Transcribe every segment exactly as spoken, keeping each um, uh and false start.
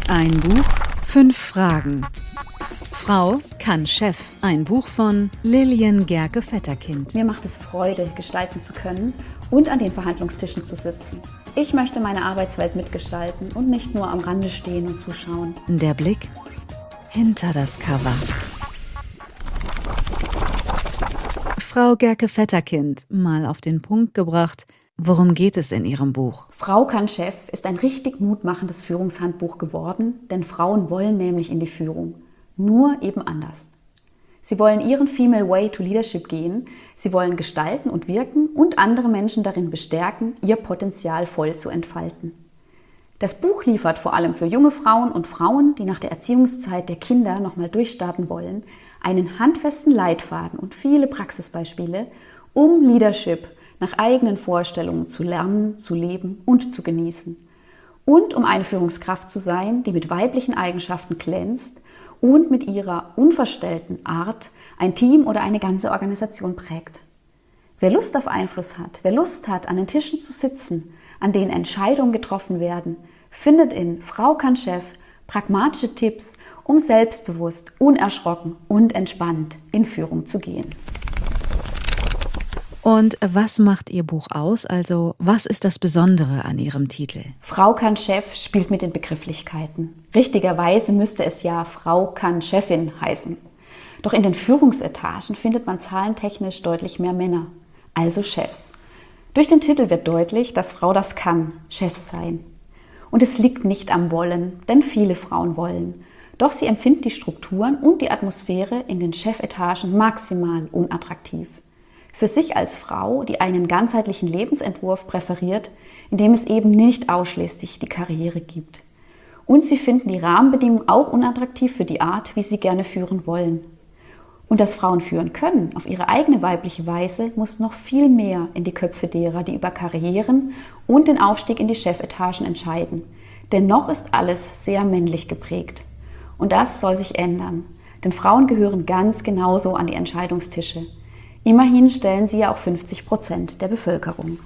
Ein Buch, fünf Fragen. Frau kann Chef. Ein Buch von Lilian Gerke-Vetterkind. Mir macht es Freude, gestalten zu können und an den Verhandlungstischen zu sitzen. Ich möchte meine Arbeitswelt mitgestalten und nicht nur am Rande stehen und zuschauen. Der Blick hinter das Cover. Frau Gerke-Vetterkind, mal auf den Punkt gebracht, worum geht es in Ihrem Buch? Frau kann Chef ist ein richtig mutmachendes Führungshandbuch geworden, denn Frauen wollen nämlich in die Führung. Nur eben anders. Sie wollen ihren Female Way to Leadership gehen, sie wollen gestalten und wirken und andere Menschen darin bestärken, ihr Potenzial voll zu entfalten. Das Buch liefert vor allem für junge Frauen und Frauen, die nach der Erziehungszeit der Kinder nochmal durchstarten wollen, einen handfesten Leitfaden und viele Praxisbeispiele, um Leadership nach eigenen Vorstellungen zu lernen, zu leben und zu genießen. Und um eine Führungskraft zu sein, die mit weiblichen Eigenschaften glänzt und mit ihrer unverstellten Art ein Team oder eine ganze Organisation prägt. Wer Lust auf Einfluss hat, wer Lust hat, an den Tischen zu sitzen, an denen Entscheidungen getroffen werden, findet in Frau kann Chef pragmatische Tipps, um selbstbewusst, unerschrocken und entspannt in Führung zu gehen. Und was macht Ihr Buch aus? Also, was ist das Besondere an Ihrem Titel? Frau kann Chef spielt mit den Begrifflichkeiten. Richtigerweise müsste es ja Frau kann Chefin heißen. Doch in den Führungsetagen findet man zahlentechnisch deutlich mehr Männer, also Chefs. Durch den Titel wird deutlich, dass Frau das kann, Chef sein. Und es liegt nicht am Wollen, denn viele Frauen wollen. Doch sie empfinden die Strukturen und die Atmosphäre in den Chefetagen maximal unattraktiv. Für sich als Frau, die einen ganzheitlichen Lebensentwurf präferiert, in dem es eben nicht ausschließlich die Karriere gibt. Und sie finden die Rahmenbedingungen auch unattraktiv für die Art, wie sie gerne führen wollen. Und dass Frauen führen können, auf ihre eigene weibliche Weise, muss noch viel mehr in die Köpfe derer, die über Karrieren und den Aufstieg in die Chefetagen entscheiden. Denn noch ist alles sehr männlich geprägt. Und das soll sich ändern, denn Frauen gehören ganz genauso an die Entscheidungstische. Immerhin stellen sie ja auch fünfzig Prozent der Bevölkerung.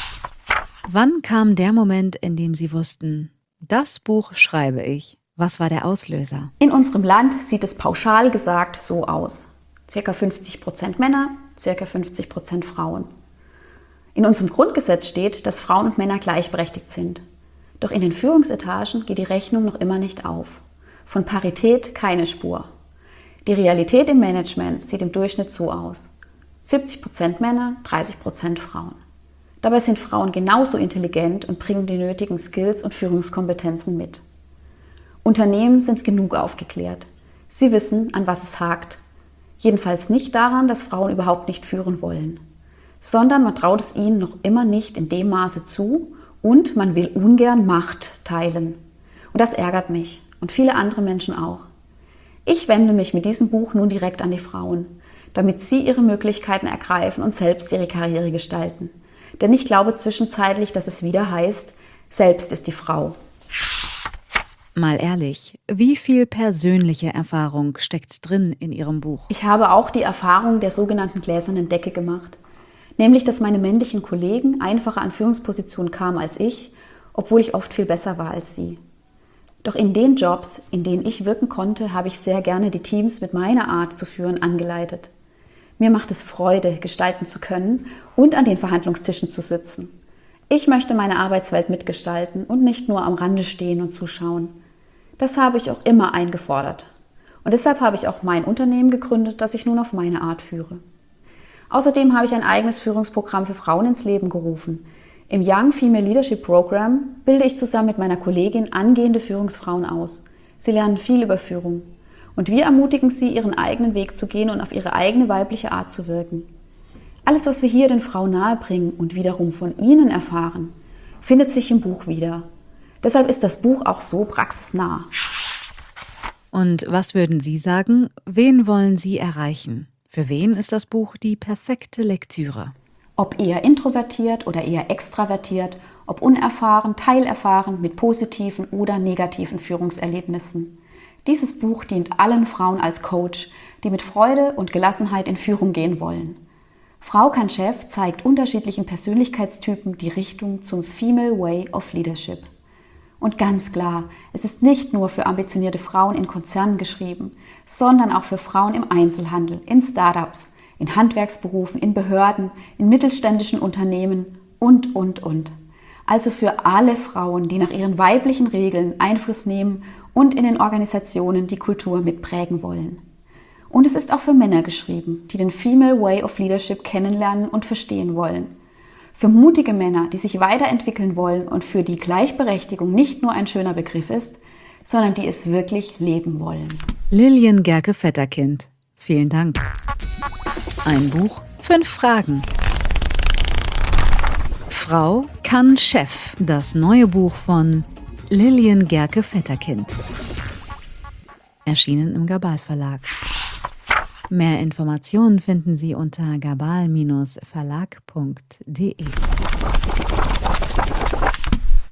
Wann kam der Moment, in dem Sie wussten, das Buch schreibe ich? Was war der Auslöser? In unserem Land sieht es pauschal gesagt so aus. Circa fünfzig Prozent Männer, circa fünfzig Prozent Frauen. In unserem Grundgesetz steht, dass Frauen und Männer gleichberechtigt sind. Doch in den Führungsetagen geht die Rechnung noch immer nicht auf. Von Parität keine Spur. Die Realität im Management sieht im Durchschnitt so aus. siebzig Prozent Männer, dreißig Prozent Frauen. Dabei sind Frauen genauso intelligent und bringen die nötigen Skills und Führungskompetenzen mit. Unternehmen sind genug aufgeklärt. Sie wissen, an was es hakt. Jedenfalls nicht daran, dass Frauen überhaupt nicht führen wollen. Sondern man traut es ihnen noch immer nicht in dem Maße zu und man will ungern Macht teilen. Und das ärgert mich und viele andere Menschen auch. Ich wende mich mit diesem Buch nun direkt an die Frauen, damit sie ihre Möglichkeiten ergreifen und selbst ihre Karriere gestalten. Denn ich glaube zwischenzeitlich, dass es wieder heißt, selbst ist die Frau. Mal ehrlich, wie viel persönliche Erfahrung steckt drin in Ihrem Buch? Ich habe auch die Erfahrung der sogenannten gläsernen Decke gemacht. Nämlich, dass meine männlichen Kollegen einfacher an Führungspositionen kamen als ich, obwohl ich oft viel besser war als sie. Doch in den Jobs, in denen ich wirken konnte, habe ich sehr gerne die Teams mit meiner Art zu führen angeleitet. Mir macht es Freude, gestalten zu können und an den Verhandlungstischen zu sitzen. Ich möchte meine Arbeitswelt mitgestalten und nicht nur am Rande stehen und zuschauen. Das habe ich auch immer eingefordert. Und deshalb habe ich auch mein Unternehmen gegründet, das ich nun auf meine Art führe. Außerdem habe ich ein eigenes Führungsprogramm für Frauen ins Leben gerufen. Im Young Female Leadership Program bilde ich zusammen mit meiner Kollegin angehende Führungsfrauen aus. Sie lernen viel über Führung. Und wir ermutigen sie, ihren eigenen Weg zu gehen und auf ihre eigene weibliche Art zu wirken. Alles, was wir hier den Frauen nahebringen und wiederum von ihnen erfahren, findet sich im Buch wieder. Deshalb ist das Buch auch so praxisnah. Und was würden Sie sagen, wen wollen Sie erreichen? Für wen ist das Buch die perfekte Lektüre? Ob eher introvertiert oder eher extravertiert, ob unerfahren, teilerfahren, mit positiven oder negativen Führungserlebnissen. Dieses Buch dient allen Frauen als Coach, die mit Freude und Gelassenheit in Führung gehen wollen. Frau kann Chef zeigt unterschiedlichen Persönlichkeitstypen die Richtung zum Female Way of Leadership. Und ganz klar, es ist nicht nur für ambitionierte Frauen in Konzernen geschrieben, sondern auch für Frauen im Einzelhandel, in Startups, in Handwerksberufen, in Behörden, in mittelständischen Unternehmen und, und, und. Also für alle Frauen, die nach ihren weiblichen Regeln Einfluss nehmen und in den Organisationen die Kultur mitprägen wollen. Und es ist auch für Männer geschrieben, die den Female Way of Leadership kennenlernen und verstehen wollen. Für mutige Männer, die sich weiterentwickeln wollen und für die Gleichberechtigung nicht nur ein schöner Begriff ist, sondern die es wirklich leben wollen. Lilian Gerke-Vetterkind, vielen Dank. Ein Buch, fünf Fragen. Frau kann Chef, das neue Buch von Lilian Gerke-Vetterkind. Erschienen im Gabal Verlag. Mehr Informationen finden Sie unter gabal Bindestrich verlag punkt de.